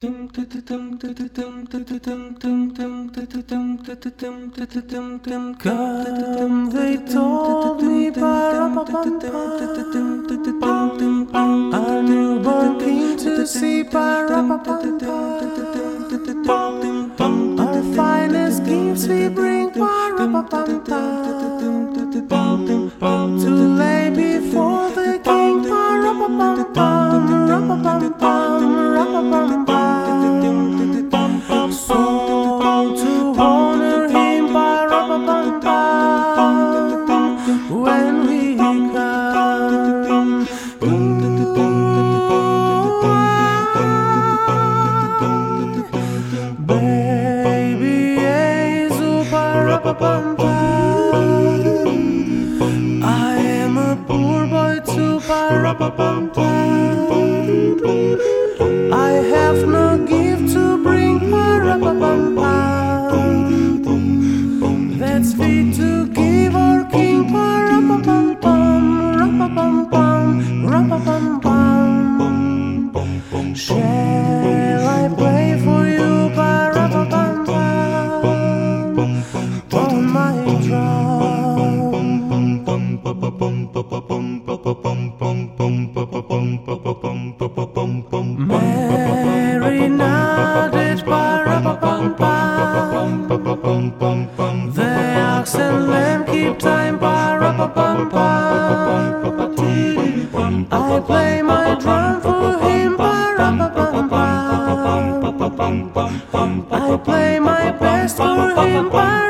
Come, they told me, a newborn king to see, our finest gifts we bring, to lay before the king, so to honor him, when we come. Baby Jesus, I am a poor boy too, I have no gift to bring, that's fit to give our king, shall I play for you, on my drum? Mary nodded, the ox and lamb keep time, I play my drum for him, I play my best for him.